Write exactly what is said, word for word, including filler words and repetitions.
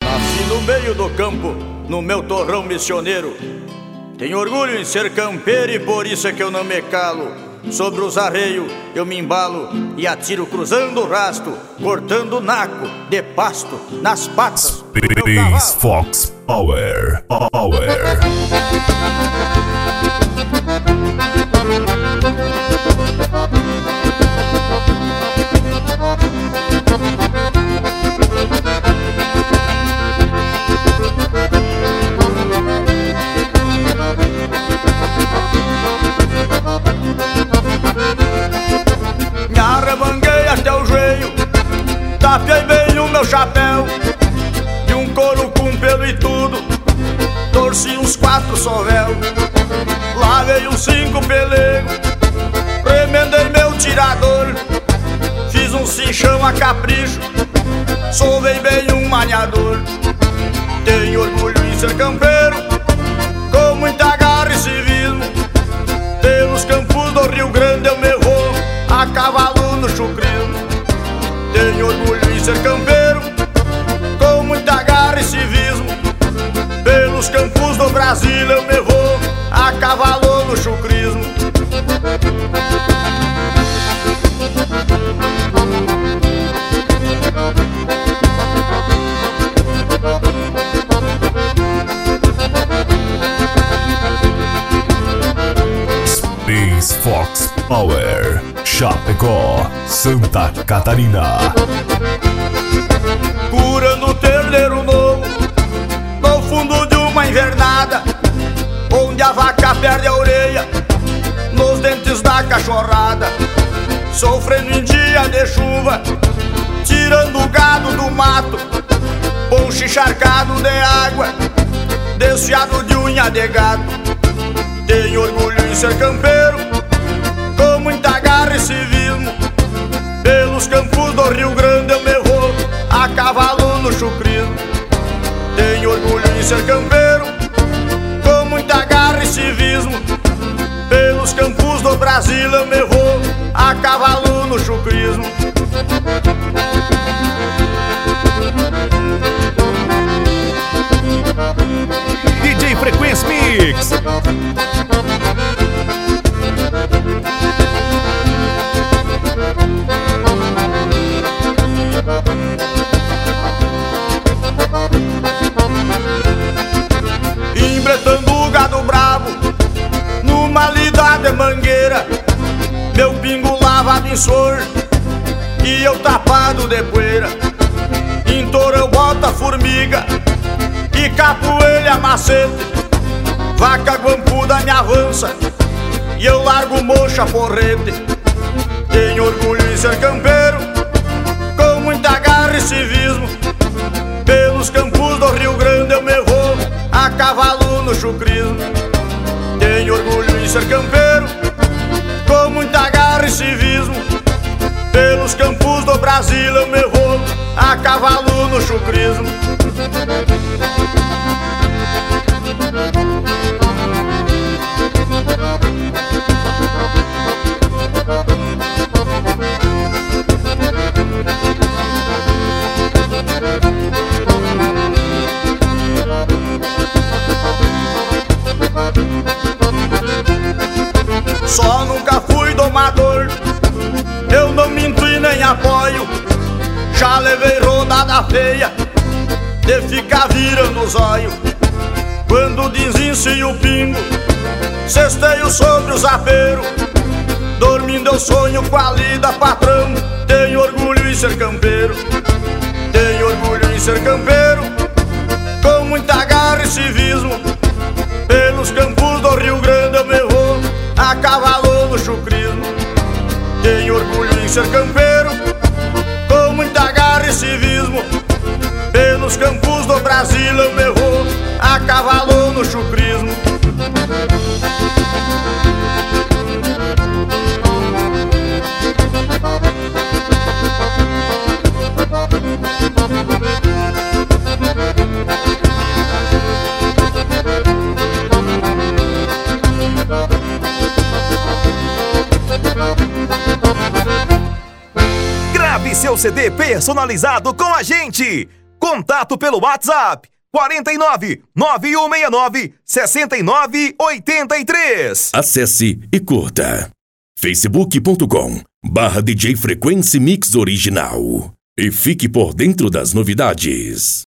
Nasci no meio do campo, no meu torrão missioneiro. Tenho orgulho em ser campeiro e por isso é que eu não me calo. Sobre os arreios eu me embalo e atiro cruzando o rasto, cortando o naco de pasto nas patas do meu cavalo. Fox Power, Power. Me arremanguei até o joelho, tapei bem o meu chapéu, de um couro com pelo e tudo, torci uns quatro sovel, lavei uns cinco pelegos, remendei meu tirador, fiz um cinchão a capricho, solvei bem um maniador. Tenho orgulho em ser campeiro, com muita garra e civismo. Pelos campos do Rio Grande eu me vou a cavalo no chucrismo. Tenho orgulho em ser campeiro, com muita garra e civismo. Pelos campos do Brasil eu me vou a cavalo no chucrismo. Fox Power, Chapecó, Santa Catarina. Curando o terneiro novo no fundo de uma invernada, onde a vaca perde a orelha nos dentes da cachorrada. Sofrendo em dia de chuva, tirando o gado do mato, poncho encharcado de água, desfiado de unha de gato. Tenho orgulho em ser campeiro, com muita garra e civismo. Pelos campos do Rio Grande eu me vou a cavalo no chucrismo. Tenho orgulho em ser campeiro, com muita garra e civismo. Pelos campos do Brasil eu me vou a cavalo no chucrismo. D J Frequência Mix. Embretando o gado bravo numa lida de mangueira, meu pingo lavado em sor e eu tapado de poeira. Em touro eu boto a formiga e capoeira macete, vaca guampuda me avança e eu largo mocha porrete. Tenho orgulho em ser campeiro, com muita garra e civismo. Pelos campos do Rio Grande eu me vou a cavalo no chucrismo. Tenho orgulho em ser campeiro, com muita garra e civismo. Pelos campos do Brasil eu me vou a cavalo no chucrismo. Só nunca fui domador, eu não minto e nem apoio. Já levei rodada feia de ficar virando os olhos. Quando desinci o pingo, cesteio sobre os aperos. Dormindo eu sonho com a lida, patrão. Tenho orgulho em ser campeiro. Tenho orgulho em ser campeiro, com muita garra e civismo. Pelos campos do Rio Grande eu me vou a cavalo no chucrismo. Tenho orgulho em ser campeiro, com muita garra e civismo. Pelos campos do Brasil eu me vou a cavalo no chucrismo. Grave seu C D personalizado com a gente. Contato pelo WhatsApp quarenta e nove, nove um seis nove, sessenta e nove oitenta e três. Acesse e curta facebook ponto com barra D J Frequency Mix Original e fique por dentro das novidades.